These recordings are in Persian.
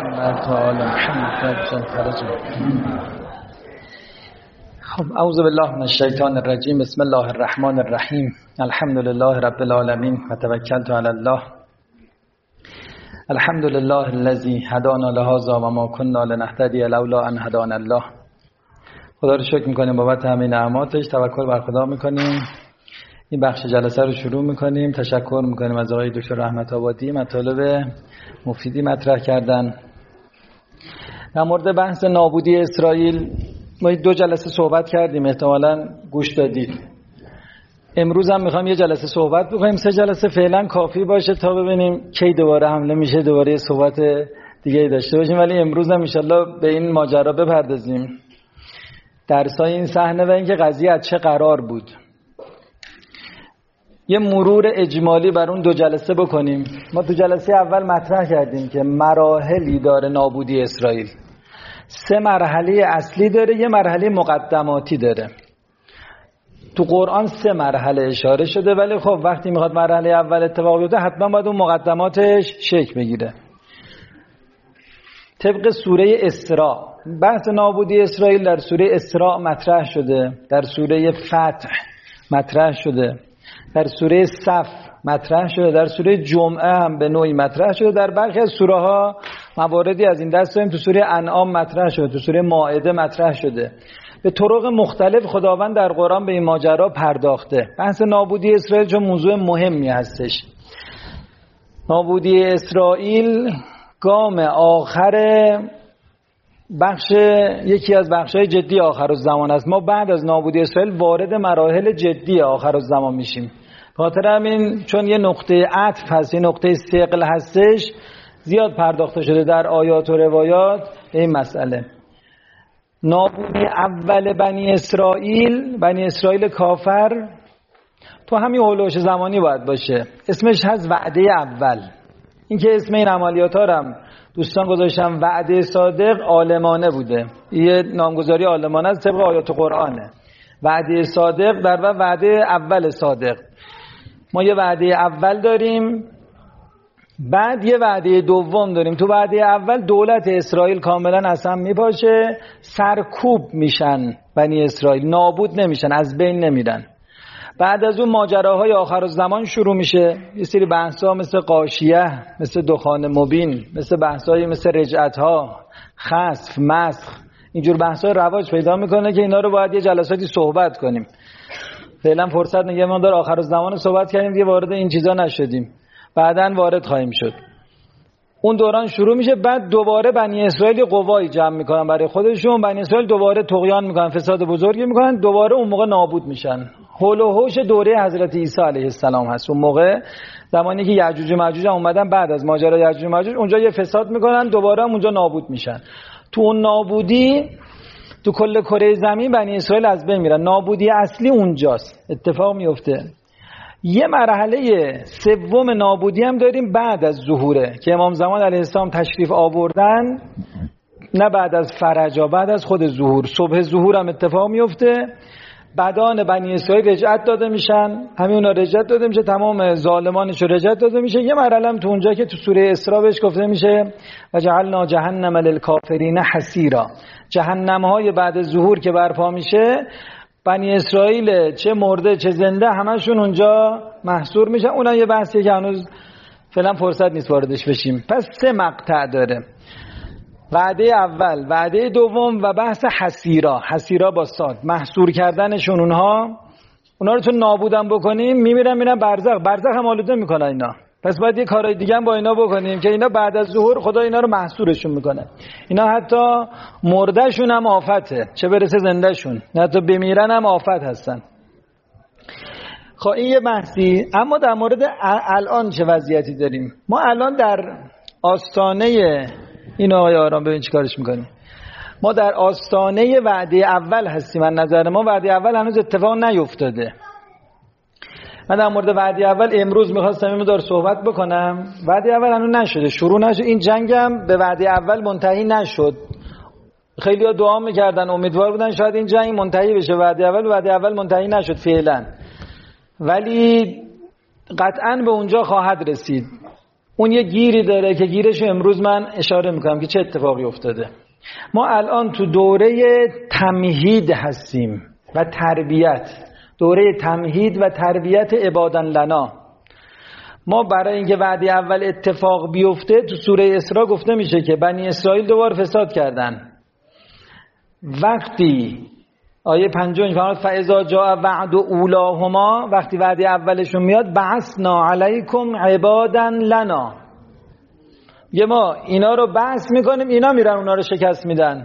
محمد و آل محمد. خب اعوذ بالله من الشیطان الرجیم. بسم الله الرحمن الرحیم. الحمد لله رب العالمین و توکلت علی الله. الحمد لله الذی هدانا لهذا و ما كنا لنهتدی لولا ان هدانا الله. خدا رو شکر میکنیم بابت همین نعماتش، توکل بر خدا میکنیم. این بخش جلسه رو شروع میکنیم. تشکر میکنیم از آقای دکتر رحمت آبادی، مطالب مفیدی مطرح کردن. در مورد بحث نابودی اسرائیل ما 2 جلسه صحبت کردیم، احتمالاً گوش دادید. امروز هم میخوایم یه جلسه صحبت بکنیم. 3 جلسه فعلا کافی باشه تا ببینیم کی دوباره حمله میشه، دوباره صحبت دیگه داشته باشیم. ولی امروز هم انشالله به این ماجرا بپردازیم، درسای این صحنه و اینکه قضیه از چه قرار بود. یه مرور اجمالی بر اون 2 جلسه بکنیم. ما تو جلسه اول مطرح کردیم که مراحلی داره نابودی اسرائیل. 3 مرحله اصلی داره، یه مرحله مقدماتی داره. تو قرآن 3 مرحله اشاره شده، ولی خب وقتی میخواد مرحله اول اتفاق بیفته حتما باید اون مقدماتش شکل بگیره. طبق سوره اسراء بحث نابودی اسرائیل در سوره اسراء مطرح شده، در سوره فتح مطرح شده، در سوره صف مطرح شده، در سوره جمعه هم به نوعی مطرح شده. در برخی از سوره ها مواردی از این دست داریم. تو سوره انعام مطرح شده، تو سوره مائده مطرح شده. به طرق مختلف خداوند در قرآن به این ماجرا پرداخته. بحث نابودی اسرائیل چون موضوع مهمی هستش. نابودی اسرائیل گام آخر یکی از بخش‌های جدی آخرالزمان است. ما بعد از نابودی اسرائیل وارد مراحل جدی آخرالزمان میشیم. خاطر همین چون یه نقطه عطف هست، یه نقطه ثقل هستش، زیاد پرداخته شده در آیات و روایات این مسئله. نابودی اول بنی اسرائیل کافر تو همین هولوش زمانی باید باشه. اسمش هست وعده اول. این که اسم این عملیات ها هم دوستان گذاشتم وعده صادق، عالمانه بوده. یه نامگذاری عالمانه است، طبق آیات قرآنه. وعده صادق در وعده اول صادق. ما یه وعده اول داریم، بعد یه وعده دوم داریم. تو وعده اول دولت اسرائیل کاملا از هم میپاشه، سرکوب میشن بنی اسرائیل، نابود نمیشن، از بین نمیرن. بعد از اون ماجراهای آخرالزمان شروع میشه. یه سری بحث‌ها مثل غاشیه، مثل دخان مبین، مثل بحث‌های مثل رجعت‌ها، خسف، مسخ، اینجور بحث‌ها رواج پیدا میکنه که اینا رو باید یه جلساتی صحبت کنیم. فعلا فرصت نگه ما داره آخرالزمان صحبت کردیم، دیگه وارد این چیزا نشدیم. بعداً وارد خواهیم شد. اون دوران شروع میشه. بعد دوباره بنی اسرائیل قوایی جمع میکنن برای خودشون. بنی اسرائیل دوباره طغیان میکنن، فساد بزرگی میکنن، دوباره اون موقع نابود میشن. حول و حوش دوره حضرت عیسی علیه السلام هست. اون موقع زمانی که یأجوج و مأجوج اومدن، بعد از ماجرای یأجوج و مأجوج اونجا یه فساد میکنن، دوباره هم اونجا نابود میشن. تو اون نابودی تو کل کره زمین بنی اسرائیل از بین میرن. نابودی اصلی اونجاست اتفاق میفته. یه مرحله سوم نابودی هم داریم بعد از ظهوره که امام زمان علیه السلام تشریف آوردن، نه بعد از فرجا، بعد از خود ظهور. صبح ظهور هم اتفاق میفته. بدان بنی اسرائیل رجعت داده میشن، همین اونا رجعت داده میشه، تمام ظالمانش رجعت داده میشه. یه مرحله هم تو اونجا که تو سوره اسراء بهش گفته میشه و جعلنا جهنم للکافرین حصیرا. جهنم های بعد ظهور که برپا میشه، بنی اسرائیل چه مرده چه زنده همشون اونجا محصور میشن. اونم یه بحثیه که هنوز فعلا فرصت نیست واردش بشیم. پس 3 مقطع داره: وعده اول، وعده دوم و بحث حصیرا با صاد، محصور کردنشون. اونا رو چون نابودن بکنیم میرن برزخ هم آلوده میکنن اینا. پس باید یه کارهای دیگه هم با اینا بکنیم که اینا بعد از ظهور خدا اینا رو محصورشون میکنه. اینا حتی مردهشون هم آفته، چه برسه زندهشون. حتی بمیرن هم آفت هستن. خب این یه بحثی. اما در مورد الان چه وضعیتی داریم؟ ما الان در آستانه این آقای آرام ببین چی کارش میکنیم. ما در آستانه وعده اول هستیم. از نظر ما وعده اول هنوز اتفاق نیفتاده. من در مورد وعده اول امروز میخواستم این مقدار صحبت بکنم. وعده اول هنوز نشده، شروع نشد. این جنگ هم به وعده اول منتهی نشد. خیلی ها دعا میکردن، امیدوار بودن شاید این جنگ منتهی بشه. وعده اول منتهی نشد فعلا، ولی قطعاً به اونجا خواهد رسید. اون یه گیری داره که گیرشو امروز من اشاره میکنم که چه اتفاقی افتاده. ما الان تو دوره تمهید هستیم و تربیت، دوره تمهید و تربیت عبادن لنا. ما برای اینکه وعده اول اتفاق بیفته تو سوره اسراء گفته میشه که بنی اسرائیل دوبار فساد کردن. وقتی آیه 5 فرمود فاذا جاء وعد اولاهما، وقتی وعده اولشون میاد بعثنا علیکم عبادا لنا، یه ما اینا رو بعث میکنیم، اینا میرن اونا رو شکست میدن.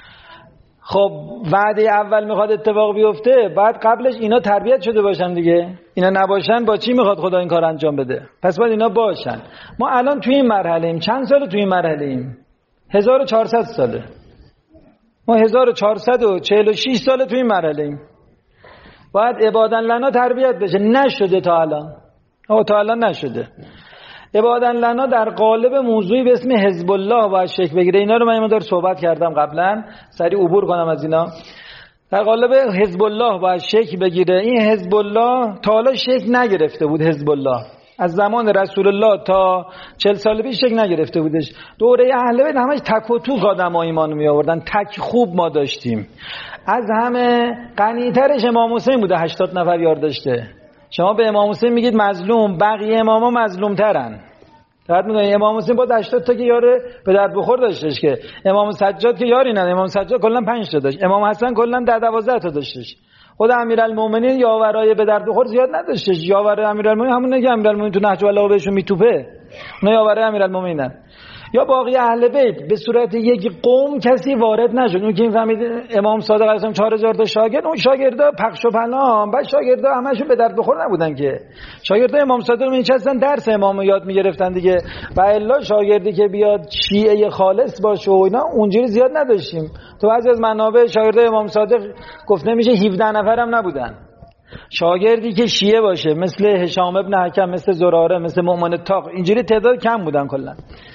خب وعده اول میخواد اتفاق بیفته، بعد قبلش اینا تربیت شده باشن دیگه. اینا نباشن با چی میخواد خدا این کار انجام بده؟ پس باید اینا باشن. ما الان توی این مرحله ایم. چند سال توی این مرحله ایم؟ 1400 ساله. ما 1446 ساله توی این مرحله ایم. باید عبادن لنا تربیت بشه. نشده تا الان. تا الان نشده. عبادن لنا در قالب موضوعی به اسم حزب الله باید شکل بگیره. اینا رو من مقدار صحبت کردم قبلا، سریع عبور کنم از اینا. در قالب حزب الله باید شکل بگیره. این حزب الله تا حالا شکل نگرفته بود. حزب الله از زمان رسول الله تا 40 سال پیش شکل نگرفته بودش. دوره اهل بیت همش تک و توک آدم ایمان می آوردن. تک خوب ما داشتیم. از همه غنی‌ترش امام حسین بوده، 80 نفر یار داشته. شما به امام حسین میگید مظلوم، بقیه اماما مظلوم ترن. درد میدونی امام حسین با 80 تا که یار به درد بخور داشتش، که امام سجاد که یاری نداشت. امام سجاد کلا 5 تا داشت. امام حسن کلا 12 تا داشتش. خود امیرالمومنین یاورای به درد بخور زیاد نداشتش. یاور امیرالمومنین همونه که امیرالمومنین تو نهج البلاغه بهشون میتوپه، اونا یاورای امیرالمومنینن. یا باقی اهل بیت به صورت یک قوم کسی وارد نشد. اون که این فهمید امام صادق علیه السلام 4000 تا شاگرد، اون شاگردا پخش و پنهان، بعد شاگردا همشون به درد بخور نبودن که. شاگردا امام صادق میچستن درس امامو یاد میگرفتن دیگه. و الا شاگردی که بیاد شیعه خالص باشه و اینا اونجوری زیاد نداشتیم. تو بعضی از منابع شاگردا امام صادق گفته میشه 17 نفرم نبودن. شاگردی که شیعه باشه مثل هشام ابن حکم، مثل زراره، مثل مؤمن طاق، اینجوری تعداد کم بودن کلا.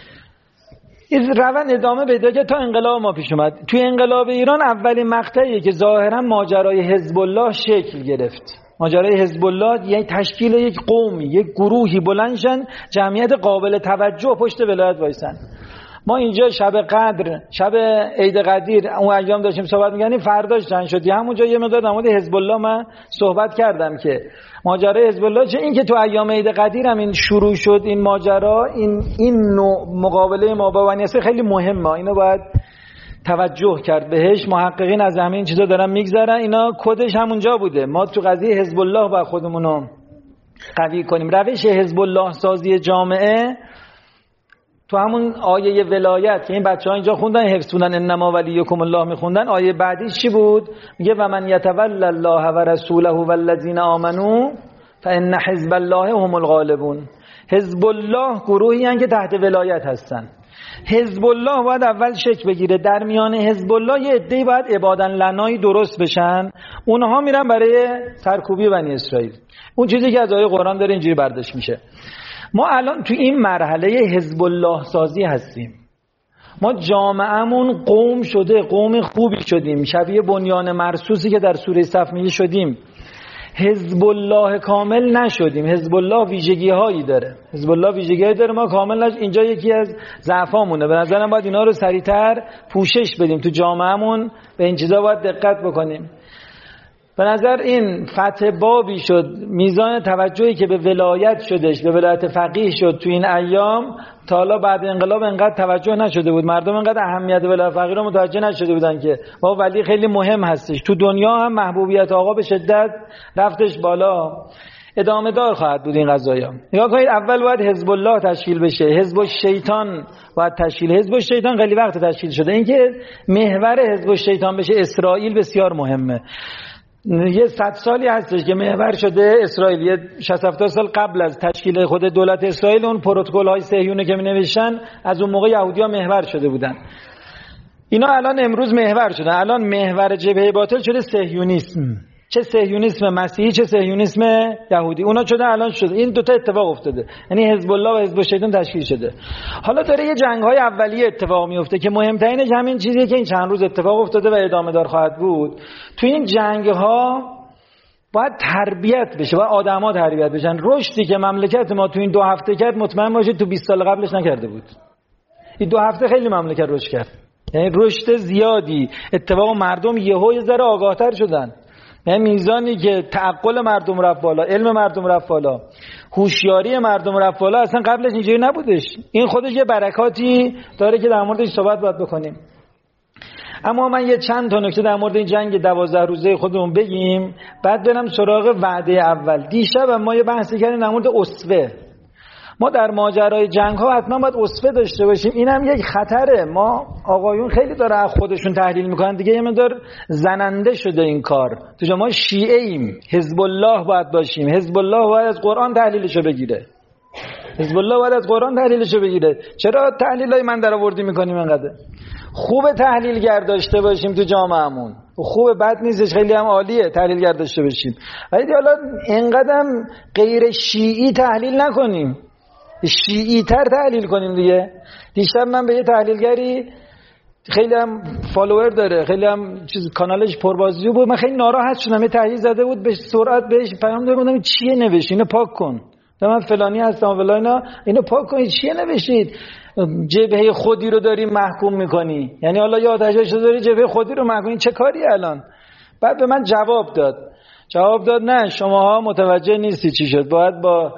این روند ادامه پیدا کرد تا انقلاب ما پیش اومد. توی انقلاب ایران اولین مقطعیه که ظاهرا ماجرای حزب الله شکل گرفت. ماجرای حزب الله یعنی تشکیل یک قومی، یک گروهی بلندشن، جمعیت قابل توجه پشت ولایت وایسن. ما اینجا شب قدر، شب عید قدیر اون ایام داشتیم صحبت می‌کردیم، فرداش جنگ شد. همونجا یه مقدار در مورد حزب الله من صحبت کردم که ماجرای حزب الله چه این که تو ایام عید قدیر هم این شروع شد، این ماجرا، این نوع مقابله ما با بنی اسرائیل خیلی مهمه. اینو باید توجه کرد بهش. محققین از همین چیزا دارن میگذرن. اینا کدش همونجا بوده. ما تو قضیه حزب الله باید خودمون رو قوی کنیم. روش حزب الله سازی جامعه تو همون آیه ولایت که این بچه‌ها اینجا خوندن، حفظ خوندن، انما ولیکم الله میخوندن، آیه بعدی چی بود؟ میگه و من یتول الله و رسوله والذین آمنوا فان حزب الله هم الغالبون. حزب الله گروهی هستند که تحت ولایت هستن. حزب الله باید اول شکل بگیره. در میان حزب الله یه عده‌ای باید عبادن لنایی درست بشن. اونها میرن برای سرکوبی بنی اسرائیل. اون چیزی که از آیه قرآن داره اینجوری برداشت میشه. ما الان تو این مرحله حزب الله سازی هستیم. ما جامعهمون قوم شده، قوم خوبی شدیم، شبیه بنیان مرصوصی که در سوره صف میگه شدیم. حزب الله کامل نشدیم. حزب الله ویژگی هایی داره. حزب الله ویژگی هایی داره، ما کامل اینجا یکی از ضعفامونه. به نظرم باید اینا رو سریعتر پوشش بدیم. تو جامعهمون به این چیزا باید دقت بکنیم. به نظر این فتح بابی شد، میزان توجهی که به ولایت شدش، به ولایت فقیه شد تو این ایام، تا حالا بعد انقلاب انقدر توجه نشده بود. مردم انقدر اهمیت ولایت فقیه رو متوجه نشده بودن که با ولی خیلی مهم هستش. تو دنیا هم محبوبیت آقا به شدت رفتش بالا. ادامه دار خواهد بود این قضایا. نگاه کنید، اول باید حزب الله تشکیل بشه. حزب الشیطان باید تشکیل. حزب الشیطان خیلی وقت تشکیل شده. اینکه محور حزب الشیطان بشه اسرائیل بسیار مهمه. یه 100 سالی هستش که محور شده اسرائیل. یه 60-70 سال قبل از تشکیل خود دولت اسرائیل اون پروتکل های صهیونی که می نوشتن از اون موقع یهودی‌ها محور شده بودن. اینا الان امروز محور شدن. الان محور جبهه باطل شده صهیونیسم. چه صهیونیسم مسیحی چه صهیونیسم یهودی. اونا شده الان شده. این دوتا اتفاق افتاده. یعنی حزب الله و حزب الشیطان تشکیل شده. حالا داره یه جنگ‌های اولیه اتفاق میفته که مهمترینش همین چیزیه که این چند روز اتفاق افتاده و ادامه دار خواهد بود. تو این جنگ‌ها باید تربیت بشه، باید آدما تربیت بشن. رشدی که مملکت ما تو این 2 هفته کرد مطمئن باشید تو 20 سال قبلش نکرده بود. این 2 هفته خیلی مملکت رشد کرد، یعنی رشد زیادی. اتفاق مردم یهو یه ذره آگاهتر شدن، یعنی میزانی که تعقل مردم رفت بالا، علم مردم رفت بالا، هوشیاری مردم رفت بالا، اصلا قبلش اینجوری نبودش. این خودش یه برکاتی داره که در موردش صحبت باید بکنیم. اما من یه چند تا نکته در مورد این جنگ 12 روزه خودمون بگیم، بعد برم سراغ وعده اول. دیشب ما یه بحثی کردیم در مورد اسوه. ما در ماجرای جنگ ها حتما باید اسوه داشته باشیم. اینم یک خطره. ما آقایون خیلی داره از خودشون تحلیل میکنن دیگه، یه مقدار زننده شده این کار. تو ما شیعه ایم، حزب الله باید باشیم. حزب الله باید از قرآن تحلیلشو بگیره. حزب الله باید از قرآن تحلیلشو بگیره. چرا تحلیلای من در آوردی میکنیم اینقدر؟ خوب تحلیلگر داشته باشیم تو جامعهمون، خوب بد نیستش، خیلی هم عالیه تحلیلگر داشته باشیم، ولی حالا اینقدر غیر شیعی تحلیل نکنیم، شیعی تر تحلیل کنیم دیگه. دیشب من به یه تحلیلگری خیلی هم فالوور داره، خیلی هم کانالش پربازدید بود، من خیلی ناراحت شدم. یه تحلیل زده بود به سرعت بهش پیام دادم چیه نوشید اینو پاک کن، من فلانی هستم ولی اینا اینو پاک کنید، چیه نوشید؟ جبهه خودی رو داری محکوم میکنی، یعنی حالا یا آتشش داری جبهه خودی رو محکوم، چه کاری الان؟ بعد به من جواب داد نه شماها متوجه نیستی چی شد، باید با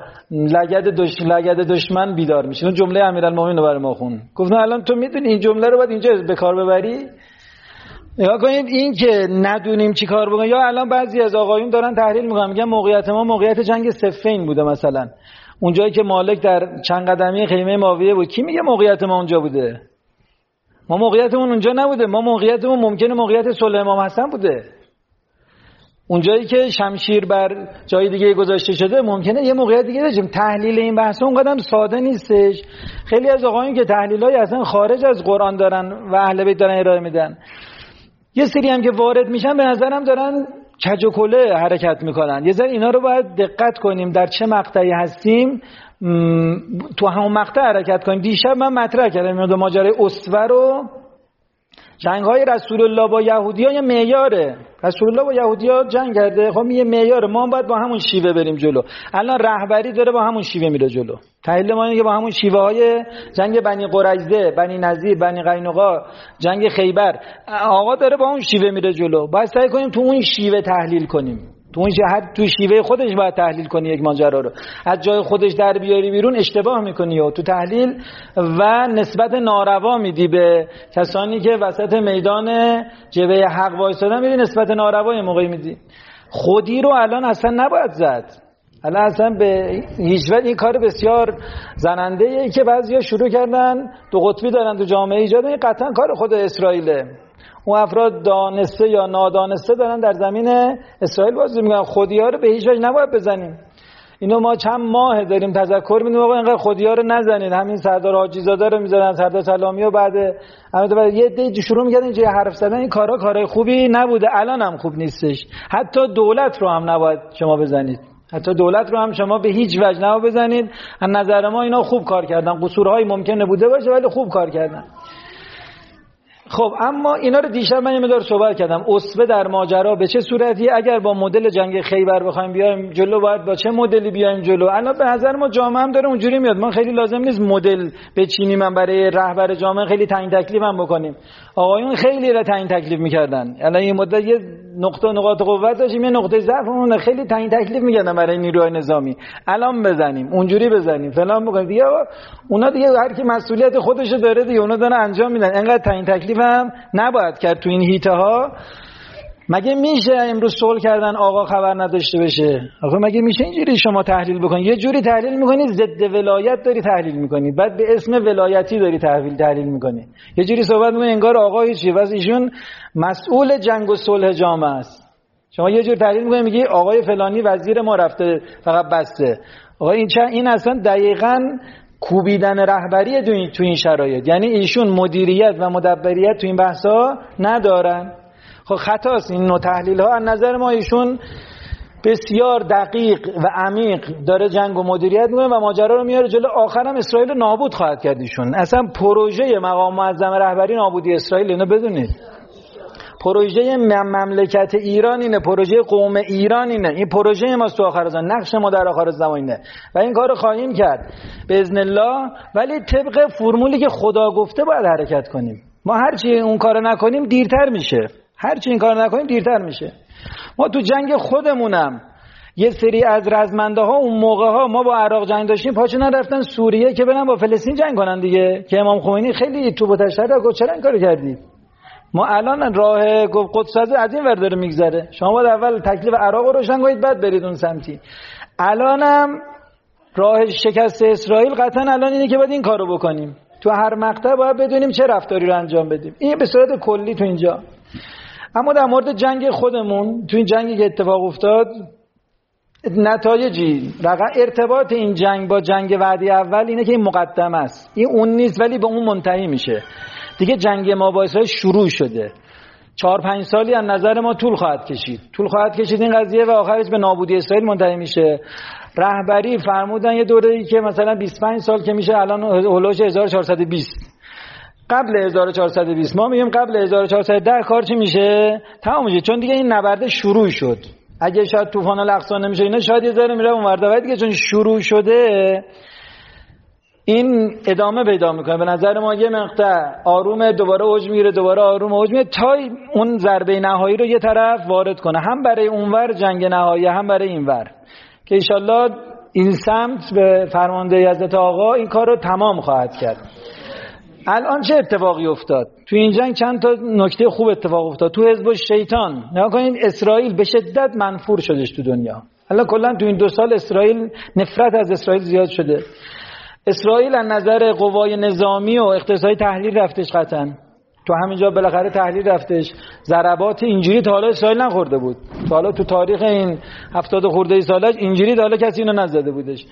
لگد دشمن بیدار میشین. اون جمله امیرالمومنین رو برای ما خون. گفتم الان تو میدونی این جمله رو باید اینجا به کار ببری؟ نگاه کنید این که ندونیم چی کار بکنیم. یا الان بعضی از آقایون دارن تحلیل میکنن میگن موقعیت ما موقعیت جنگ صفین بوده، مثلا اونجایی که مالک در چند قدمی خیمه ماویه بود. کی میگه موقعیت ما اونجا بوده؟ ما موقعیتمون اونجا نبوده، ما موقعیتمون ممکنه موقعیت صلح امام حسن بوده. اونجایی که شمشیر بر جای دیگه گذاشته شده ممکنه یه موقعیت دیگه داشتیم. تحلیل این بحث اونقدر ساده نیستش. خیلی از آقایون که تحلیلای اصلا خارج از قرآن دارن و اهل بیت دارن ارائه میدن، یه سری هم که وارد میشن به نظرم دارن کج و کله حرکت میکنن. یه ذره اینا رو باید دقت کنیم، در چه مقطعی هستیم تو همون مقطع حرکت کنیم. دیشب من مطرح کردم ماجرای اسوه رو، جنگ‌های رسول الله با یهودی‌ها یه معیاره. رسول الله با یهودی‌ها جنگ کرده، خب یه معیاره، ما هم باید با همون شیوه بریم جلو. الان رهبری داره با همون شیوه میره جلو. تحلیل ما اینه که با همون شیوه‌های جنگ بنی قریظه، بنی نضیر، بنی قینقاع، جنگ خیبر، آقا داره با اون شیوه میره جلو. باید سعی کنیم تو اون شیوه تحلیل کنیم. تو شیوه خودش باید تحلیل کنی یک ماجرا رو. از جای خودش در بیاری بیرون اشتباه میکنی و تو تحلیل و نسبت ناروا میدی به کسانی که وسط میدان جبهه حق وایسادن، میدی نسبت ناروا یه موقعی میدی. خودی رو الان اصلا نباید زد. الان اصلا به هیچ وجه این کار بسیار زننده ای که بعضیا شروع کردن دو قطبی دارن تو جامعه ایجاد، این قطعا کار خود اسرائیله. اون افراد دانسته یا نادانسته دارن در زمین اسرائیل بازی میکنن. خودی‌ها رو به هیچ وجه نباید بزنیم. اینو ما چند ماه داریم تذکر میدیم آقا اینقدر خودی‌ها رو نزنید. همین سردار حاجی زاده رو میزنن، سردار سلامی، و بعد یه دی شروع می‌کردن اینجوری حرف زدن. این کارهای خوبی نبوده، الان هم خوب نیستش. حتی دولت رو هم نباید شما بزنید. حتی دولت رو هم شما به هیچ وجه نباید بزنید. از نظر ما اینا خوب کار کردن. قصورهای ممکنه بوده باشه ولی خوب کار کردن. خب اما اینا رو دیشب من یه مقدار صحبت کردم. اسوه در ماجرا به چه صورتی؟ اگر با مدل جنگ خیبر بخوایم بیایم جلو، باید با چه مدلی بیایم جلو؟ الان به نظر ما جامعه هم داره اونجوری میاد. ما خیلی لازم نیست مدل بچینیم، من برای رهبر جامعه خیلی تعیین تکلیف هم بکنیم. آقایون خیلی را تعیین تکلیف میکردن. الان این مدت یه نقاط قوت داشتیم، یه نقطه ضعفمون خیلی تعیین تکلیف میکردن برای نیروهای نظامی. الان بزنیم، اونجوری بزنیم، فلان بکنیم. دیگه اونا دیگه هر کی مسئولیت خودشو داره دیگه، اونا دارن انجام میدن. انقدر تعیین تکلیف هم نباید کرد تو این هیته ها. مگه میشه امروز صلح کردن آقا خبر نداشته بشه؟ آخه مگه میشه اینجوری شما تحلیل بکنی؟ یه جوری تحلیل میکنی ضد ولایت داری تحلیل میکنی، بعد به اسم ولایتی داری تحلیل میکنی. یه جوری صحبت میکنی انگار آقا هیچی، واسه ایشون مسئول جنگ و صلح جامعه است. شما یه جور تحلیل میکنی میگی آقای فلانی وزیر ما رفته فقط بسته. آقا این اصلا دقیقاً کوبیدن رهبری تو این شرایط. یعنی ایشون مدیریت و مدبریت تو این بحثا ندارن. خب خطاست این نوع تحلیل ها. از نظر ما ایشون بسیار دقیق و عمیق داره جنگ و مدیریت میکنه و ماجرا رو میاره جلو. آخرم اسرائیل رو نابود خواهد کرد ایشون. اصلا پروژه مقام معظم رهبری نابودی اسرائیل، اینو بدونید. پروژه مملکت ایران اینه، پروژه قوم ایران اینه، این پروژه ماست تو آخر زمان، نقش ما در آخر زمان اینه و این کارو خواهیم کرد باذن الله. ولی طبق فرمولی که خدا گفته باید حرکت کنیم. ما هرچی اون کارو نکنیم دیرتر میشه، هرچی این کارو نکنیم دیرتر میشه. ما تو جنگ خودمونم یه سری از رزمنده ها اون موقع ها ما با عراق جنگ داشتیم، پاچه نرفتن سوریه که برن با فلسطین جنگ کنن دیگه، که امام خمینی خیلی تو بتشتر گفت چرا این کارو کردید؟ ما الان راه قدس از این ور داره میگذره، شما باید اول تکلیف عراق رو روشن کنید بعد برید اون سمتی. الانم راه شکست اسرائیل قطعا الان اینه که باید این کارو بکنیم. تو هر مقطع باید بدونیم چه رفتاری رو انجام بدیم. این به صورت کلی تو اینجا. اما در مورد جنگ خودمون، تو این جنگی که اتفاق افتاد نتایجی ارتباط این جنگ با جنگ وعده اول اینه که این مقدمه است، این اون نیست ولی به اون منتهی میشه دیگه. جنگ ما با اسرائیل شروع شده، 4-5 سالی از نظر ما طول خواهد کشید این قضیه و آخرش به نابودی اسرائیل منتهی میشه. رهبری فرمودن یه دوره‌ای که مثلا 25 سال که میشه، الان هولوش 1420 قبل 1420 ما میگیم قبل 1410 کار چی میشه؟ تمام میشه، چون دیگه این نبرد شروع شد. اگه شاید طوفان الاقصی نمیشه اینا شاید یه ذره میره اون ورده، ولی دیگه چون شروع شده این ادامه پیدا میکنه. به نظر ما یه مقطع آرومه، دوباره اوج میگیره، دوباره آرومه اوج میگیره تا اون ضربه نهایی رو یه طرف وارد کنه، هم برای اونور جنگ نهایی هم برای اینور، که انشالله این سمت به فرمانده حضرت آقا این کار رو تمام خواهد کرد. الان چه اتفاقی افتاد تو این جنگ؟ چند تا نکته خوب اتفاق افتاد. تو حزب الشیطان نگاه کنید، اسرائیل به شدت منفور شدش تو دنیا. الان کلا تو این 2 سال اسرائیل، نفرت از اسرائیل زیاد شده. اسرائیل از نظر قوای نظامی و اقتصادی تحلیل رفتش، قطعا تو همینجا بالاخره تحلیل رفتش. ضربات اینجوری تا حالا اسرائیل نخورده بود، تا حالا تو تاریخ این 70 خورده سالش اینجوری تا حالا کسی اینو نزده بودش.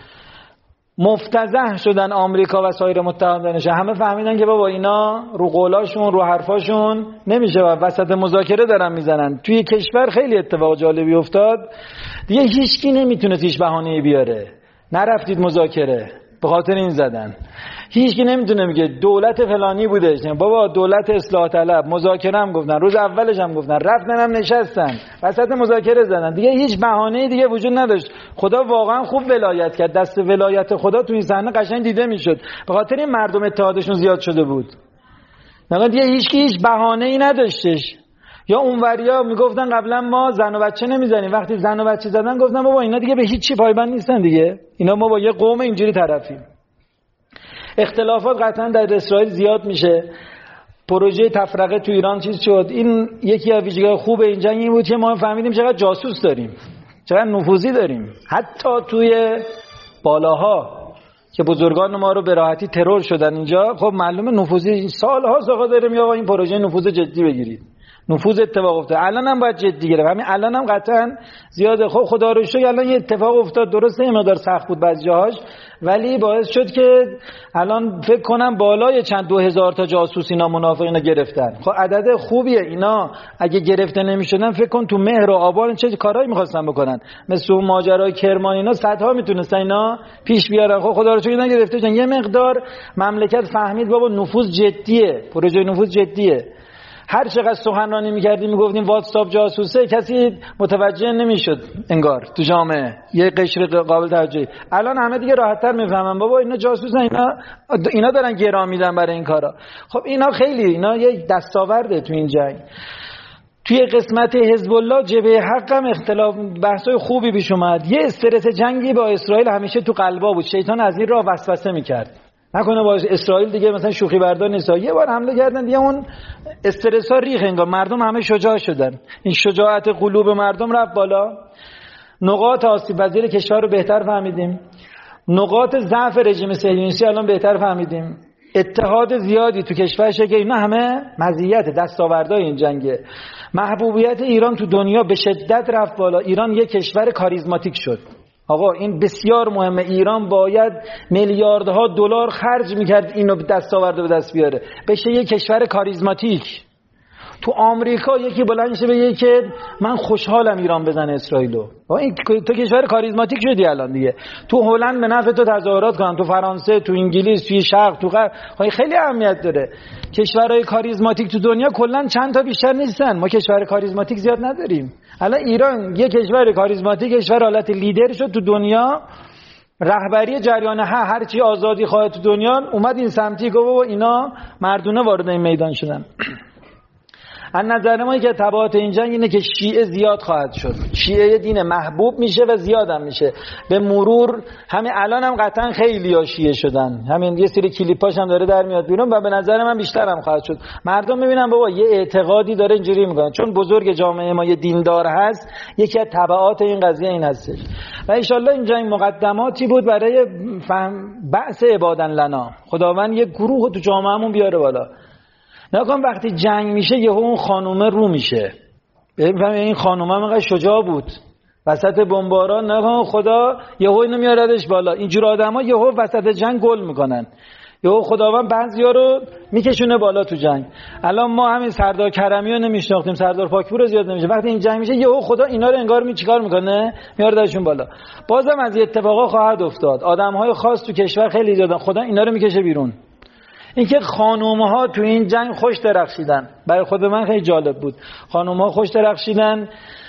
مفتضح شدن آمریکا و سایر متحدانش، همه فهمیدن که بابا اینا رو قولاشون رو حرفاشون نمیشه و وسط مذاکره دارن میزنن. توی کشور خیلی اتفاق جالبی افتاد دیگه، هیچکی نمیتونه هیچ بهانه‌ای بیاره نرفتید مذاکره، به خاطر این زدن. هیچکی نمیتونه میگه دولت فلانی بودش، بابا دولت اصلاح طلب، مذاکره هم گفتن، روز اولش هم گفتن، رفتن هم نشستن وسط مذاکره زدن، دیگه هیچ بهانه‌ای دیگه وجود نداشت. خدا واقعا خوب ولایت کرد، دست ولایت خدا تو این صحنه قشنگ دیده میشد، به خاطر این مردم اتحادشون زیاد شده بود. نه دیگه هیچ بهانه‌ای نداشتش. یا اونوریا میگفتن قبلا ما زن و بچه نمیزنیم، وقتی زن و بچه زدن گفتن بابا اینا دیگه به هیچ چی پایبند نیستن دیگه، اینا ما با یه قوم اینجوری طرفیم. اختلافات قطعا در اسرائیل زیاد میشه. پروژه تفرقه تو ایران چیز شد. این یکی از ویژگی‌های خوب این جنگ این بود که ما فهمیدیم چقدر جاسوس داریم، چقدر نفوذی داریم، حتی توی بالاها که بزرگان ما رو به راحتی ترور شدن اینجا. خب معلومه نفوذی سالها ساقا داریم، یا این پروژه نفوذ جدی بگیرید. نفوذ اتفاق افتاد، الان هم باید جدی گرفت، همین الان هم قطعا زیاده. خب خدا رو شکر الان یه اتفاق افتاد، درسته یه مقدار سخت بود بعضی جاهاش، ولی باعث شد که الان فکر کنم بالای چند 2000 تا جاسوس اینا منافقینا گرفتن. خب عدد خوبیه. اینا اگه گرفته نمیشدن فکر کن تو مهر و آبان چه کارهایی می‌خواستن بکنن، مثل اون ماجرای کرمان اینا صدها میتونستن اینا پیش بیارن. خب خدا رو شکر نگرفته، یه مقدار مملکت فهمید بابا نفوذ جدیه، پروژه نفوذ جدیه. هر چقدر سخنرانی می‌کردیم میگفتیم واتساپ جاسوسه، کسی متوجه نمیشد انگار تو جامعه، یه قشر قابل توجهی. الان همه دیگه راحت‌تر میفهمن بابا اینا جاسوسن، اینا دارن گرام میدن برای این کارا. خب اینا خیلی اینا یه دستاورده تو این جنگ. توی قسمت حزب الله جبهه حق هم اختلاف بحث‌های خوبی پیش اومد. یه استرس جنگی با اسرائیل همیشه تو قلبا بود، شیطان از این راه وسوسه می‌کرد نکنه با اسرائیل دیگه مثلا شوخی بردار نیست، یه بار حمله کردن دیگه اون استرس ها ریخ، انگار مردم همه شجاع شدن، این شجاعت قلوب مردم رفت بالا. نقاط آسیب پذیر کشور رو بهتر فهمیدیم، نقاط ضعف رژیم صهیونیستی الان بهتر فهمیدیم، اتحاد زیادی تو کشور شکل، اینا همه مزیت دستاوردهای این جنگه. محبوبیت ایران تو دنیا به شدت رفت بالا، ایران یک کشور کاریزماتیک شد. آقا این بسیار مهمه، ایران باید میلیاردها دلار خرج میکرد اینو دستاورده به دست بیاره، بشه یک کشور کاریزماتیک. تو آمریکا یکی بلند شه بگه که من خوشحالم ایران بزنه اسرائیلو. این تو کشور کاریزماتیک شدی الان دیگه. تو هلند به نفع تو تظاهرات کنن، تو فرانسه، تو انگلیس، تو شرق، تو غرب، خیلی اهمیت داره. کشورهای کاریزماتیک تو دنیا کلا چند تا بیشتر نیستن. ما کشور کاریزماتیک زیاد نداریم. الان ایران یه کشور کاریزماتیک، کشور حالت لیدر شد تو دنیا. رهبری جریان هر چی آزادی خواهد تو دنیا اومد این سمتی گفت و اینا مردونه وارد این میدان شدن. از نظر ما که تبعات این جنگ اینه که شیعه زیاد خواهد شد. شیعه دین محبوب میشه و زیادم میشه. به مرور همین الان هم قطعا خیلی ها شیعه شدن. همین یه سری کلیپاش هم داره در میاد بیرون و به نظر من بیشتر هم خواهد شد. مردم میبینن بابا یه اعتقادی داره اینجوری میکنه. چون بزرگ جامعه ما یه دیندار هست، یکی از تبعات این قضیه این هستش. و ان شاءالله این جنگ مقدماتی بود برای بعث عبادن لنا. خداوند یه گروه تو جامعهمون بیاره بالا. نکن وقتی جنگ میشه یهو اون خانومه رو میشه. ببین این خانومه انقدر شجاع بود وسط بمباران، نکن خدا یهو اینو میاردش بالا. اینجور آدما یهو وسط جنگ گل میکنن. یهو خداوند بعضیا رو میکشونه بالا تو جنگ. الان ما همین سردار کرمی رو نمیشناختیم، سردار پاکپور رو زیاد نمیشه. وقتی این جنگ میشه یهو خدا اینا رو انگار چیکار میکنه؟ میاردشون بالا. بازم از این اتفاقا خواهد افتاد. آدمهای خاص تو کشور خیلی زیادن، خدا اینا رو میکشه بیرون. اینکه خانوم‌ها تو این جنگ خوش درخشیدن، برای خود من خیلی جالب بود. خانوم‌ها خوش درخشیدن،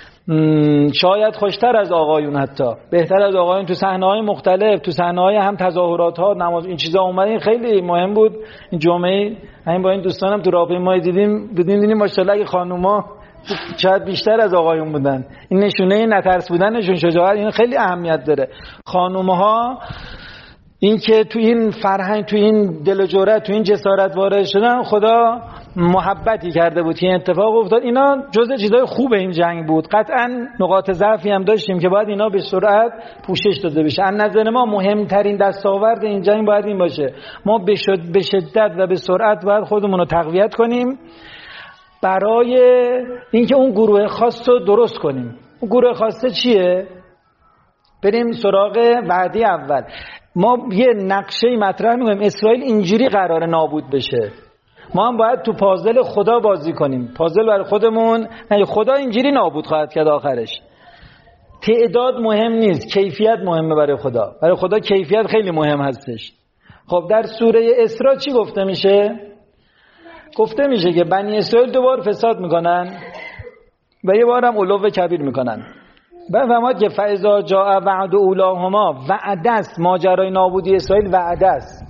شاید خوشتر از آقایون، حتی بهتر از آقایون تو صحنه‌های مختلف، تو صحنه‌های هم تظاهرات‌ها، نماز، این چیزا اومد. این خیلی مهم بود. این جمعه همین با این دوستانم تو راهپیمایی دیدیم ماشاءالله اگه خانوما شاید بیشتر از آقایون بودن. این نشونه نترس بودنشون، شجاعت، این خیلی اهمیت داره. خانوم‌ها این که تو این فرهنگ، تو این دل و جرأت، تو این جسارت وارد شدن، خدا محبتی کرده بود که این اتفاق افتاد. اینا جزء چیزای خوب این جنگ بود. قطعا نقاط ضعفی هم داشتیم که باید اینا به سرعت پوشش داده بشه. از نظر ما مهمترین دستاورد این جنگ باید این باشه: ما به شدت و به سرعت باید خودمون رو تقویت کنیم برای اینکه اون گروه خاص رو درست کنیم. اون گروه خاصه چیه؟ بریم سراغ وعده اول. ما یه نقشه مطرح می‌کنیم اسرائیل اینجوری قراره نابود بشه. ما هم باید تو پازل خدا بازی کنیم. پازل برای خودمون، نه خدا اینجوری نابود خواهد کرد آخرش. تعداد مهم نیست، کیفیت مهمه برای خدا. برای خدا کیفیت خیلی مهم هستش. خب در سوره اسراء چی گفته میشه؟ گفته میشه که بنی اسرائیل دوبار فساد میکنن و یه بار هم علو کبیر میکنن. بفرمایید که فاذا جاء وعد اولاهما، وعده است. ماجرای نابودی اسرائیل وعده است.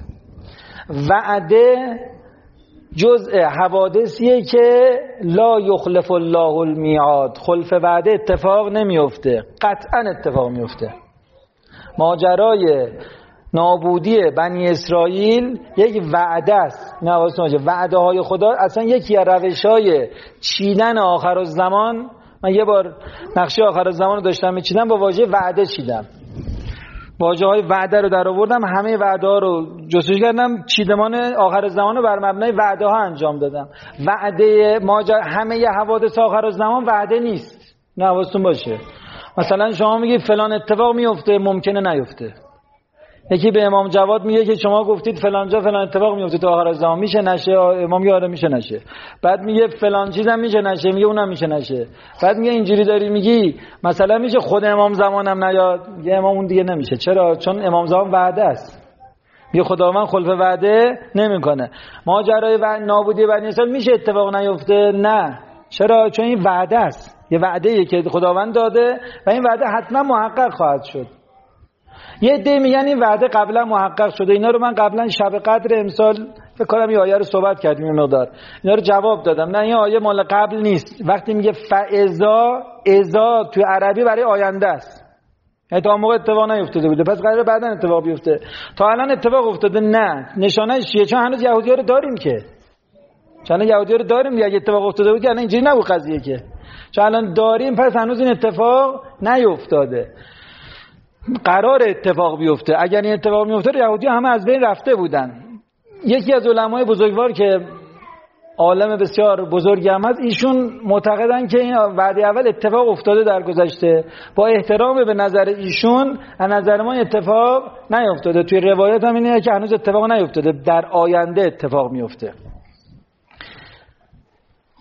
وعده جزء حوادثیه که لا یخلف الله المیعاد. خلف وعده اتفاق نمیفته، قطعا اتفاق میفته. ماجرای نابودی بنی اسرائیل یک وعده است. نه وعده های خدا اصلا یکی از روش‌های چیدن آخرالزمان. من یه بار نقشه آخرالزمان رو داشتم میچیدم، با واژه وعده چیدم. واژه های وعده رو در آوردم، همه وعده ها رو جستجو کردم، چیدمان آخرالزمان رو بر مبنای وعده ها انجام دادم. وعده همه ی حوادث آخرالزمان وعده نیست. نه حواستون باشه. مثلا شما میگی فلان اتفاق میفته، ممکنه نیفته. یکی به امام جواد میگه که شما گفتید فلان جا فلان اتفاق میفته تو آخرالزمان، میشه نشه؟ امام میگه آره میشه نشه. بعد میگه فلان چیزم میشه نشه، میگه اونم میشه نشه. بعد میگه اینجوری داری میگی مثلا میشه خود امام زمانم نیاد، میگه امام اون دیگه نمیشه. چرا؟ چون امام زمان وعده است. میگه خداوند خلف وعده نمیکنه. ماجرای نابودی بنی اسرائیل میشه اتفاق نیفته؟ نه. چرا؟ چون این وعده است. یه وعده‌ای که خداوند داده و این وعده حتما محقق خواهد شد. یه عده میگن این وعده قبلا محقق شده. اینا رو من قبلا شب قدر امسال فکر کنم این آیه رو صحبت کردیم، این مقدار اینا رو جواب دادم. نه این آیه مال قبل نیست. وقتی میگه فاذا تو عربی برای آینده است. تا موقع اتفاق نیفتاده بوده، پس قراره بعداً اتفاق بیفته. تا الان اتفاق افتاده؟ نه. نشانه‌اش چیه؟ چون هنوز یهودی‌ها رو داریم که. چون یهودی‌ها رو داریم دیگه. اگه اتفاق افتاده بود که الان اینجوری نبود قضیه که. چون الان داریم، پس هنوز این اتفاق نیفتاده. قرار اتفاق بیفته. اگر این اتفاق میفته یهودی همه از بین رفته بودن. یکی از علمای بزرگوار که عالم بسیار بزرگی هم هست، ایشون معتقدن که این وعده اول اتفاق افتاده در گذشته. با احترام به نظر ایشون، از نظر ما اتفاق نیفتاده. توی روایت هم اینه که هنوز اتفاق نیفتاده، در آینده اتفاق میفته.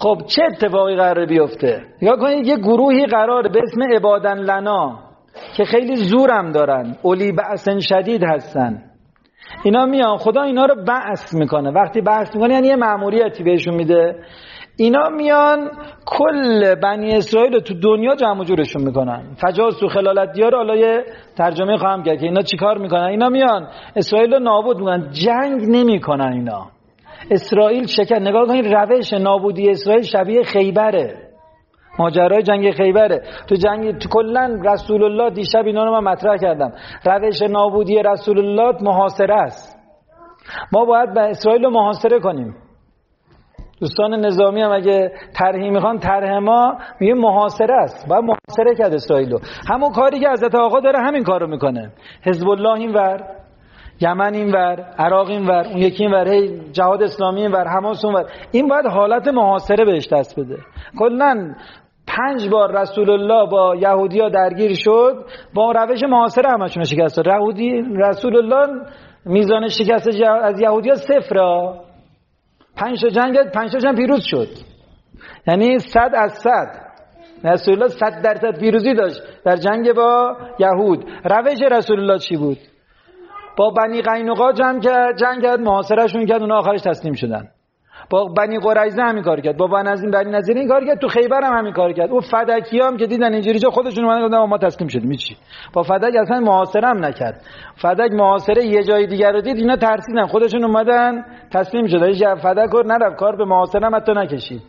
خب چه اتفاقی قراره بیفته؟ یا کنید یه گروهی قراره به اسم عبادن لنا که خیلی زورم دارن، اولی بأس شدید هستن، اینا میان خدا اینا رو بعث میکنه. وقتی بعث میکنه یعنی یه مأموریتی بهشون میده، اینا میان کل بنی اسرائیل رو تو دنیا جمع جورشون میکنن. فجاسو خلال دیار، حالا یه ترجمه خواهم کرد که اینا چیکار میکنن. اینا میان اسرائیل رو نابود میکنن، جنگ نمیکنن. اینا اسرائیل شکر، نگاه کنید روش نابودی اسرائیل شبیه خیبره، ماجرای جنگ خیبره. تو جنگ تو کلا رسول الله، دیشب اینا رو من مطرح کردم، روش نابودی رسول الله محاصره است. ما باید به اسرائیل رو محاصره کنیم. دوستان نظامی هم اگه طرحی میخوان، طرح ما میگه محاصره است، باید محاصره کرد اسرائیل رو. همون کاری که حضرت آقا داره همین کارو میکنه. حزب الله اینور، یمن اینور، عراق اینور، اون یکی اینور، جهاد اسلامی اینور، حماس اونور. این باید حالت محاصره بهش دست بده. کلاً 5 بار رسول الله با یهودی‌ها درگیر شد، با روش محاصره همشون شکست داد. رسول الله میزان شکست از یهودی‌ها 0. 5 تا جنگ 5 تا جنگ پیروز شد، یعنی 100 از 100. رسول الله 100% پیروزی داشت در جنگ با یهود. روش رسول الله چی بود؟ با بنی قینقاع جنگ کرد، محاصرهشون کرد، اونا آخرش تسلیم شدن. با بنی قریظه همین کار کرد، با بنی نضیر این کار کرد، تو خیبر هم همین کار کرد. اون فدکی‌ها هم که دیدن اینجوری جا خودشون اومدن گفتن ما تسلیم شدیم. چی؟ با فدک اصلا محاصره هم نکرد. فدک محاصره یه جای دیگر رو دید، اینا ترسیدن، خودشون اومدن تسلیم شدن. فدک رو نرفت، کار به محاصره هم حتی نکشید.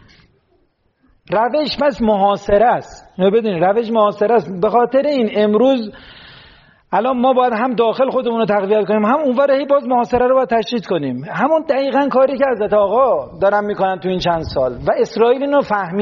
روش بس محاصره است. ببینید روش محاصره است. به خاطر این امروز الان ما باید هم داخل خودمون رو تقویت کنیم، هم اونور باز محاصره رو باید تشدید کنیم. همون دقیقاً کاری که حضرت آقا دارن میکنن تو این چند سال. و اسرائیل اینو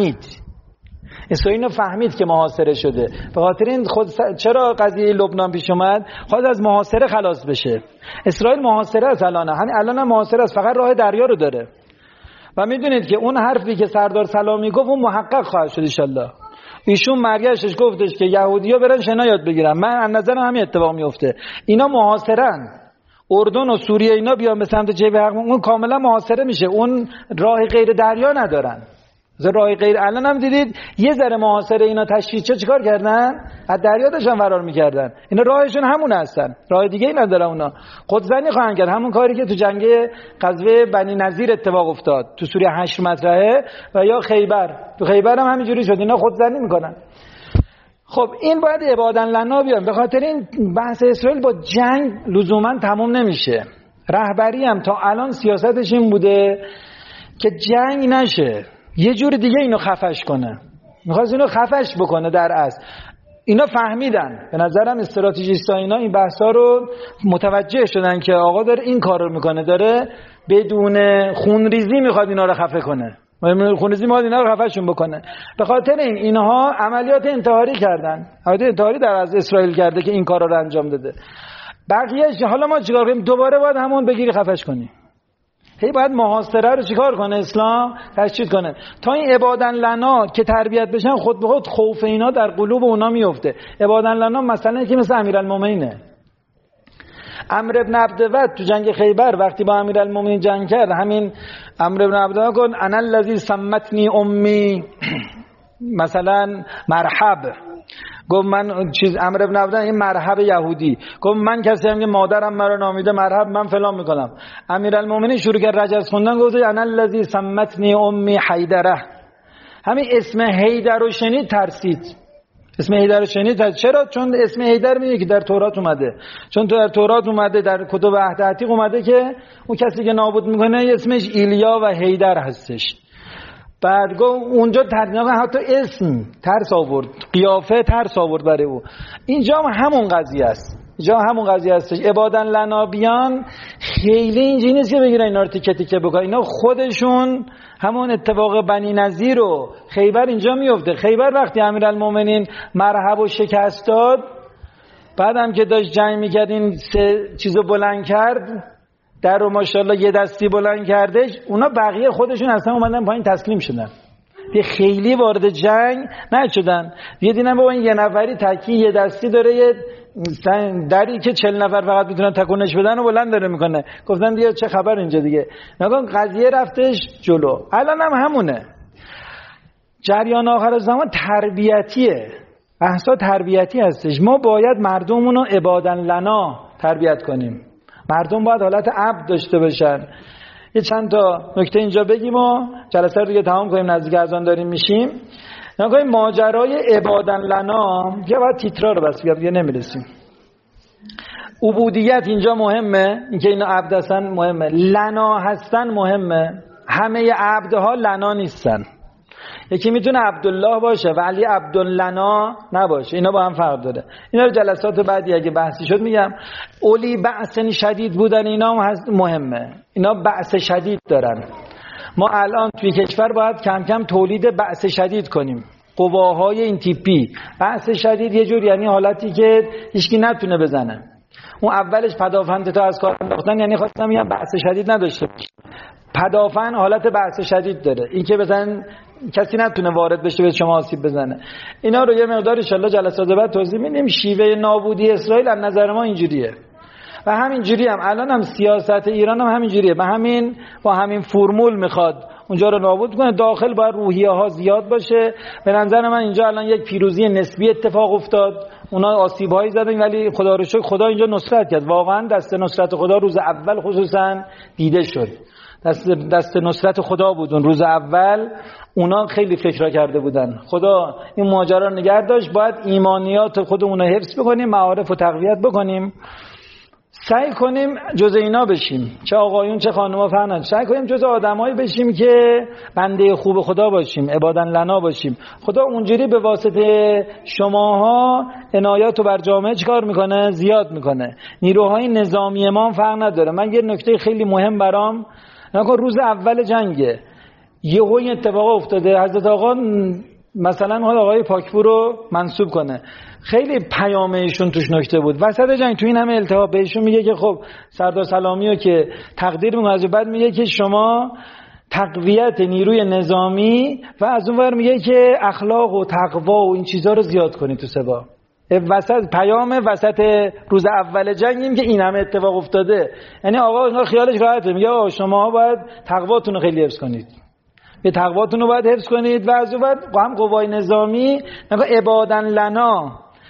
فهمید که محاصره شده. به خاطر این چرا قضیه لبنان پیش اومد؟ خواست از محاصره خلاص بشه. اسرائیل محاصره است الان هم محاصره است، فقط راه دریا رو داره. و میدونید که اون حرفی که سردار سلامی گفت اون محقق خواهد شد ان شاءالله. ایشون مرگشش گفتش که یهودی‌ها برن شنا یاد بگیرن. من از نظرم همین اتفاق میفته. اینا محاصره‌ن. اردن و سوریه اینا بیان به سمت جبهه حق، اون کاملا محاصره میشه. اون راه غیر دریا ندارن. راه غیر الان هم دیدید یه ذره محاصره اینا تشدید چیکار کردن؟ از دریا داشتن فرار میکردن. اینا راهشون همون هستن. راه دیگه ای نداره. اونا خودزنی خواهند کرد. همون کاری که تو جنگ غزوه بنی نضیر اتفاق افتاد، تو سوره حشر مطرحه، و یا خیبر. تو خیبر هم همینجوری شد. اینا خودزنی میکنن. خب این باید عبادن لنا بیان. به خاطر این بحث اسرائیل با جنگ لزوما تموم نمیشه. رهبری هم تا الان سیاستش این بوده که جنگ نشه، یه جور دیگه اینو خفش کنه. میخواست اینو خفش بکنه. در اصل اینا فهمیدن، به نظرم استراتژیست‌ها اینا این بحثا رو متوجه شدن که آقا داره این کار رو میکنه، داره بدون خونریزی میخواد اینا رو خفه کنه. خونریزی میخواد اینا رو خفشون بکنه. به خاطر اینها عملیات انتحاری کردن. عملیات انتحاری در از اسرائیل کرده که این کارا رو انجام داده. بقیه‌اش حالا ما چیکار کنیم؟ دوباره باید همون بگیری خفش کنی. باید محاصره رو چیکار کنه؟ اسلام تشدید کنه تا این عبادن لنا که تربیت بشن خود به خود خوف اینا در قلوب اونا میفته. عبادن لنا مثلا که مثل امیرالمومنینه. عمرو بن عبدود تو جنگ خیبر وقتی با امیرالمومنین جنگ کرد، همین عمرو بن عبدود گفت انا الذی سمتنی امی مثلا مرحب، گفت من عمرو بن عبدود این مرحب یهودی، گفت من کسی هم که مادرم مرا نامیده مرحب، من فلان میکنم. امیرالمومنین شروع کرد رجز خوندن، گفت انا الذی سمتنی امی حیدره. همین اسم حیدر رو شنید ترسید. اسم حیدر رو شنید چرا؟ چون اسم حیدر میگه که در تورات اومده، چون در تورات اومده، در کتب عهد عتیق اومده که اون کسی که نابود میکنه اسمش ایلیا و حیدر هستش. بعد گفت اونجا ترجمه حتی اسم ترس آورد، قیافه ترس آورد برای او. اینجا همون قضیه است. عبادن لنا بیان خیلی اینجوری نیست که بگیرن اینا رو تیکه تیکه بکنن. اینا خودشون همون اتفاق بنی نضیر و خیبر اینجا میفته. خیبر وقتی امیرالمومنین مرحب و شکست داد، بعدم که داشت جنگ میکرد این 3 چیزو بلند کرد، در رو ماشاءالله یه دستی بلند کردش، اونا بقیه خودشون اصلا اومدن پایین تسلیم شدن. خیلی وارد جنگ نشدن. یه دیدن بابا این یه نفری تکی یه دستی داره، یه دری که 40 نفر فقط میتونن تکونش بدن و بلند داره میکنه. گفتن دیگه چه خبر اینجا دیگه. نگاه قضیه رفتش جلو. الان هم همونه. جریان آخر زمان تربیتیه، بحثا تربیتی هستش. ما باید مردمونو عبادن لنا تربیت کنیم. مردم باید حالت عبد داشته باشن. یه چند تا نکته اینجا بگیم و جلسه رو دیگه تمام کنیم، نزدیک اذان داریم میشیم. نگاه ماجرای عبادن لنا یا باید تیترا رو بس دیگه نمیرسیم. عبودیت اینجا مهمه، اینکه اینا عبد هستن مهمه، لنا هستن مهمه. همه عبدها لنا نیستن. یکی میتونه عبدالله باشه ولی عبداللنا نباشه، اینا با هم فرق داره. اینا رو جلسات بعدی اگه بحثی شد میگم. اولی بأس شدید بودن اینا هم مهمه، اینا بأس شدید دارن. ما الان توی کشور باید کم کم تولید بأس شدید کنیم، قواهای این تیپی. بأس شدید یه جور یعنی حالتی که هیچکی نتونه بزنه. اون اولش پدافند تا از کار انداختن، یعنی خواستم میگم بأس شدید نداشته باشه. پدافند حالت بأس شدید داره، این که مثلا کسی نتونه وارد بشه به شما آسیب بزنه. اینا رو یه مقدار ان شاءالله جلسات بعد توضیح میدیم. شیوه نابودی اسرائیل از نظر ما اینجوریه و همین جوری هم الان هم سیاست ایران هم همین جوریه. با همین فرمول میخواد اونجا رو نابود کنه. داخل باید روحیه ها زیاد باشه. به نظر من اینجا الان یک پیروزی نسبی اتفاق افتاد. اونا آسیب هایی زدن ولی خدا رو شکر خدا اینجا نصرت کرد. واقعا دست نصرت خدا روز اول خصوصا دیده شد. دست نصرت خدا بود اون روز اول. اونا خیلی فکر کرده بودن. خدا این ماجرا رو نگه داشت. باید ایمانیات خودمون رو حفظ بکنیم، معارف رو تقویت بکنیم، سعی کنیم جز اینا بشیم، چه آقایون چه خانوما فرنن، سعی کنیم جز آدمایی بشیم که بنده خوب خدا باشیم، عبادن لنا باشیم. خدا اونجوری به واسطه شماها عنایات رو بر جامعه چیکار میکنه؟ زیاد میکنه. نیروهای نظامی ما فرق نداره. من یه نکته خیلی مهم برام، روز اول جنگه یهو این اتفاق افتاده، حضرت آقا مثلا آقای پاکپور رو منصوب کنه، خیلی پیامشون توش نکته بود. وسط جنگ تو این همه التهاب بهشون میگه که خب سردار سلامی رو که تقدیر میکنه، بعد میگه که شما تقویت نیروی نظامی و از اون ور میگه که اخلاق و تقوا و این چیزا رو زیاد کنید تو سپاه. وسط پیام وسط روز اول جنگ این که این همه اتفاق افتاده، یعنی آقا اینا خیالش راحته، میگه شما باید تقواتون رو خیلی حفظ کنید، به تقواتون رو باید حفظ کنید. و از اون بعد هم قوای نظامی عبادن لنا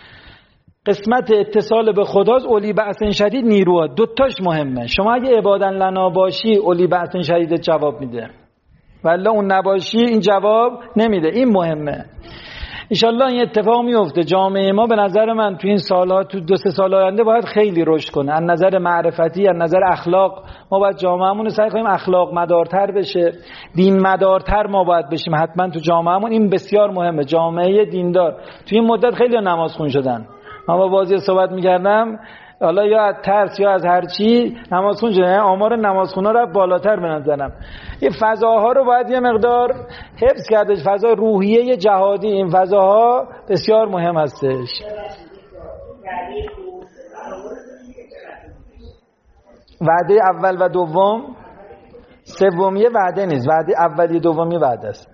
قسمت اتصال به خداست، اولی بأس شدید نیروها دوتاش مهمه. شما اگه عبادن لنا باشی اولی بأس شدید جواب میده، ولی اون نباشی این جواب نمیده. این مهمه. انشالله این اتفاق میفته. جامعه ما به نظر من تو این سالها، تو 2-3 سال آینده باید خیلی رشد کنه. از نظر معرفتی، از نظر اخلاق ما باید جامعهمون رو سعی کنیم اخلاق مدارتر بشه، دین مدارتر ما باید بشیم. حتما تو جامعهمون این بسیار مهمه. جامعه دیندار تو این مدت خیلی نمازخون شدن. من با بازی صحبت می‌کردم، حالا یا از ترس یا از هر چی نمازخون شدن. آمار نمازخونا رو بالاتر بنظرم. این فضاها رو باید یه مقدار حفظ کردش. فضا روحیه جهادی، این فضاها بسیار مهم هستش. وعده اول و دوم، سومیه وعده نیست. وعده اولیه دومیه وعده است.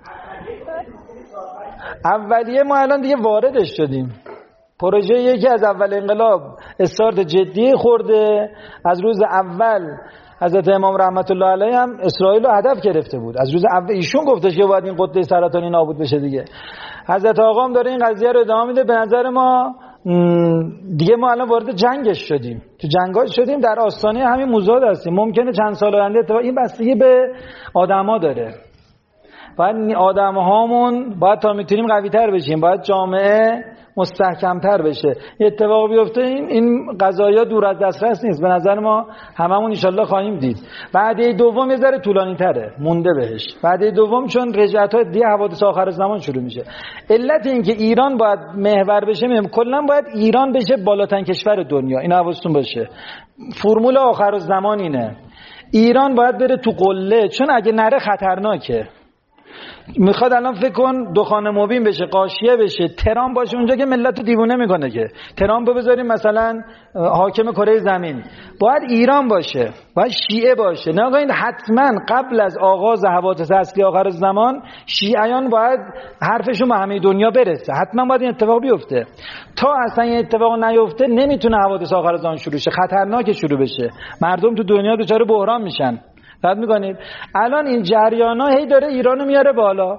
اولیه ما الان دیگه واردش شدیم. پروژه یکی از اول انقلاب استارت جدی خورده. از روز اول حضرت امام رحمت الله علیه هم اسرائیل رو هدف گرفته بود. از روز اول ایشون گفتش که باید این قطعه سرطانی نابود بشه دیگه. حضرت آقا هم داره این قضیه رو ادامه میده. به نظر ما دیگه ما الان وارد جنگش شدیم، تو جنگاش شدیم، در آستانه همین موضوع هستیم. ممکنه چند سال آینده اتفاق، این بستگی به آدما داره. باید آدم‌هامون باید تا میتونیم قوی‌تر بشیم، باید جامعه مستحکم‌تر بشه. یه اتفاق بیفته این قضایا دور از دسترس نیست. به نظر ما هممون ان شاءالله خواهیم دید. وعده دوم یه ذره طولانی‌تره، مونده بهش. وعده دوم چون رجعت‌های دیگه حوادث آخر زمان شروع میشه. علت این که ایران باید محور بشه، میگم کلا باید ایران بشه بالاترین کشور دنیا. این حواستون باشه. فرمول آخر زمان اینه. ایران باید بره تو قله، چون اگه نره خطرناکه. میخواد الان فکر کن دخان مبین بشه، غاشیه بشه، ترامپ باشه اونجا که ملت رو دیوونه میکنه. که ترامپ رو بذاریم مثلا حاکم کره زمین، باید ایران باشه، باید شیعه باشه. نه این حتما قبل از آغاز حوادث اصلی آخر زمان شیعیان باید حرفشون به همه دنیا برسه. حتما باید این اتفاق بیفته. تا اصلا این اتفاق نیفته نمیتونه حوادث آخر زمان شروع شه، خطرناکه شروع بشه. مردم تو دنیا دچار بحران میشن. رد میکنید. الان این جریانا هی داره ایرانو میاره بالا.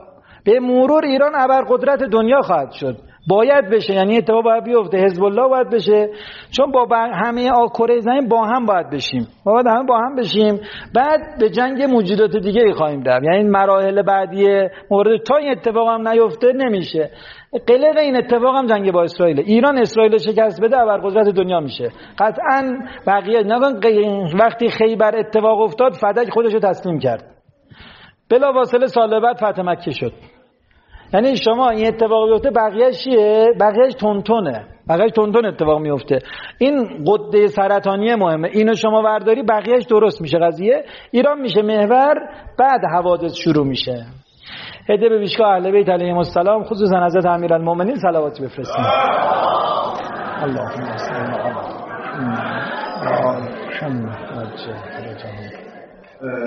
به مرور ایران ابرقدرت دنیا خواهد شد. باید بشه، یعنی اتفاق باید بیفته، حزب الله باید بشه، چون با همه کره زمین با هم باید بشیم، باید همه با هم بشیم. بعد به جنگ موجودات دیگه ای خواهیم رفت، یعنی مراحل بعدی مورد تا این اتفاق هم نیفته نمیشه. قلق این اتفاق هم جنگ با اسرائیل. ایران اسرائیل شکست بده ابرقدرت دنیا میشه قطعا. بقیه نگن وقتی خیبر اتفاق افتاد فدک خودشو تسلیم کرد، بلافاصله سال بعد فتح مکه شد. یعنی شما این اتفاق بیفته بقیه‌اش چیه؟ بقیه‌اش تونتونه، بقیه‌اش تونتون اتفاق میفته. این غده سرطانی مهمه، اینو شما ورداری بقیه‌اش درست میشه قضیه. ایران میشه محور، بعد حوادث شروع میشه. هدیه به ویشگاه اهل بیت علیهم السلام، خصوصا حضرت امیرالمومنین صلواتی بفرستیم. اللهم صل علی محمد.